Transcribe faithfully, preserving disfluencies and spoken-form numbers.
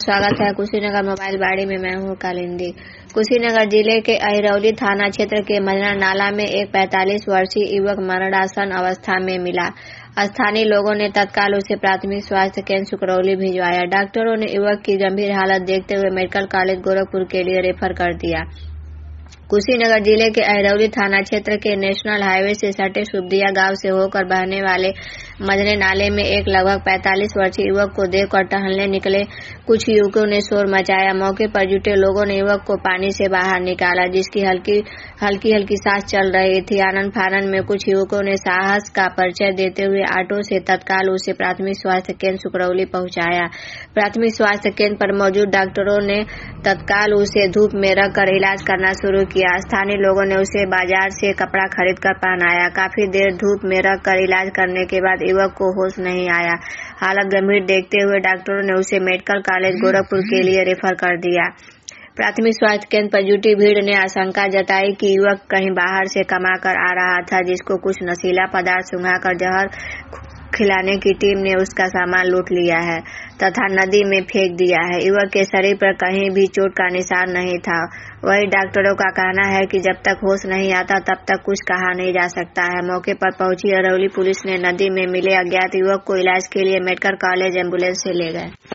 स्वागत है कुशीनगर मोबाइल बाड़ी में। मैं हूँ कालिंदी। कुशीनगर जिले के अहिरौली थाना क्षेत्र के मजना नाला में एक पैंतालीस वर्षीय युवक मरणासन अवस्था में मिला। स्थानीय लोगों ने तत्काल उसे प्राथमिक स्वास्थ्य केंद्र सुकरौली भिजवाया। डॉक्टरों ने युवक की गंभीर हालत देखते हुए मेडिकल कॉलेज गोरखपुर के लिए रेफर कर दिया। कुशीनगर जिले के अहिरौली थाना क्षेत्र के नेशनल हाईवे से सटे सुबदिया गांव से होकर बहने वाले मजरे नाले में एक लगभग पैंतालीस वर्षीय युवक को देखकर टहलने निकले कुछ युवकों ने शोर मचाया। मौके पर जुटे लोगों ने युवक को पानी से बाहर निकाला, जिसकी हल्की हल्की हल्की सांस चल रही थी। आनंद फानन में कुछ युवकों ने साहस का परिचय देते हुए ऑटो से तत्काल उसे प्राथमिक स्वास्थ्य केंद्र सुकरौली पहुंचाया। प्राथमिक स्वास्थ्य केंद्र पर मौजूद डॉक्टरों ने तत्काल उसे धूप में रखकर इलाज करना शुरू किया। स्थानीय लोगों ने उसे बाजार से कपड़ा खरीद कर पहनाया। काफी देर धूप में रखकर इलाज करने के बाद युवक को होश नहीं आया। हालत गंभीर देखते हुए डॉक्टरों ने उसे मेडिकल कॉलेज गोरखपुर के लिए रेफर कर दिया। प्राथमिक स्वास्थ्य केंद्र पर जुटी भीड़ ने आशंका जताई कि युवक कहीं बाहर से कमा कर आ रहा था, जिसको कुछ नशीला पदार्थ सुंघाकर जहर खिलाने की टीम ने उसका सामान लूट लिया है तथा नदी में फेंक दिया है। युवक के शरीर पर कहीं भी चोट का निशान नहीं था। वही डॉक्टरों का कहना है कि जब तक होश नहीं आता तब तक कुछ कहा नहीं जा सकता है। मौके पर पहुंची अहिरौली पुलिस ने नदी में मिले अज्ञात युवक को इलाज के लिए मेडिकल कॉलेज एम्बुलेंस से ले गए।